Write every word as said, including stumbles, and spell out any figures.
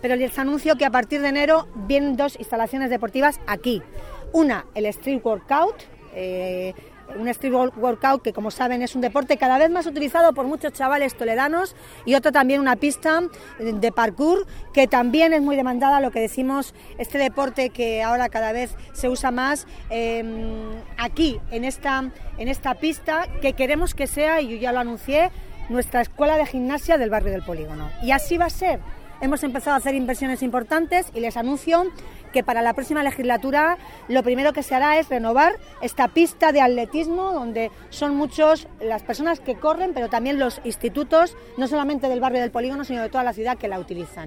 pero les anuncio que a partir de enero vienen dos instalaciones deportivas aquí. Una, el Street Workout, eh, un street workout que, como saben, es un deporte cada vez más utilizado por muchos chavales toledanos, y otro también una pista de parkour que también es muy demandada, lo que decimos, este deporte que ahora cada vez se usa más eh, aquí, en esta, en esta pista, que queremos que sea, y yo ya lo anuncié, nuestra escuela de gimnasia del barrio del Polígono. Y así va a ser. Hemos empezado a hacer inversiones importantes y les anuncio que para la próxima legislatura lo primero que se hará es renovar esta pista de atletismo, donde son muchos las personas que corren, pero también los institutos, no solamente del barrio del Polígono, sino de toda la ciudad, que la utilizan.